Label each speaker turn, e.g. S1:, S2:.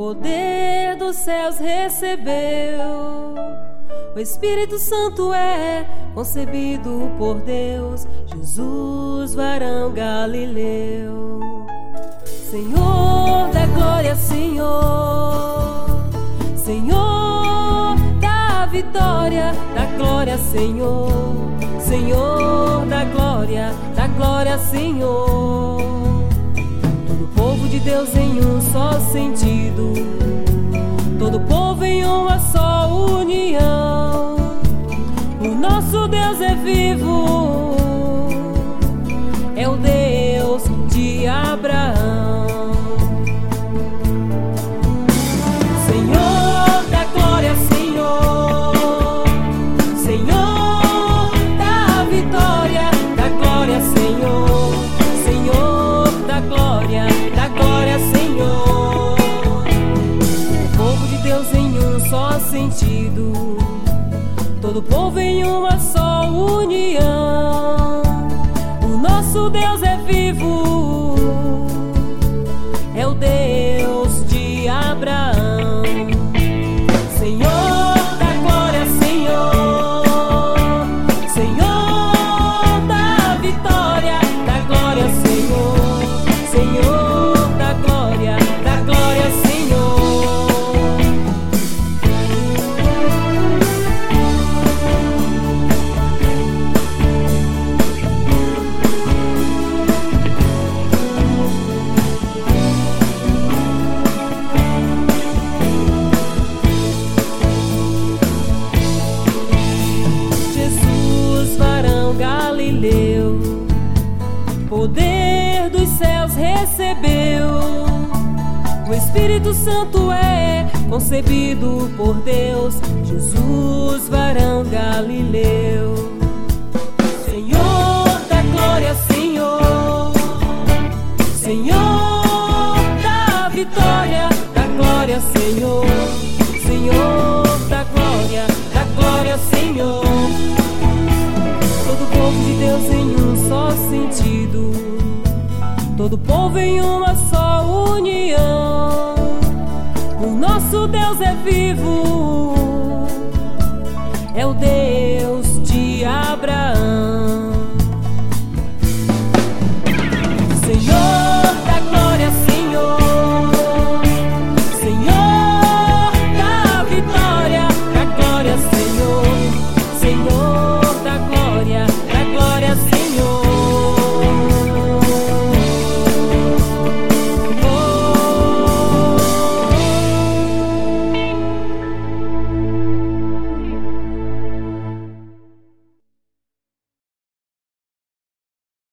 S1: poder dos céus recebeu. O Espírito Santo é concebido por Deus, Jesus, varão galileu. Senhor da glória, Senhor, Senhor da vitória, da glória, Senhor, Senhor da glória, Senhor. Todo povo de Deus em um só sentido, todo povo em uma só união. O nosso Deus é vivo, é o Deus de Abraão. Senhor da glória, Senhor, Senhor da vitória, Senhor, Senhor da glória, Senhor. O povo de Deus em um só sentido, todo povo em uma só união. O nosso Deus é vivo, é o Deus de Abraão. Senhor da glória, Senhor, Senhor da vitória, Senhor, Senhor da glória, Senhor. Jesus, varão galileu, poder dos céus recebeu. O Espírito Santo é concebido por Deus, Jesus, varão galileu. Senhor da glória, Senhor, Senhor da vitória, Senhor, Senhor da glória, Senhor. Todo povo de Deus em um só sentido, todo povo em uma só união. O nosso Deus é vivo, é o Deus de Abraão.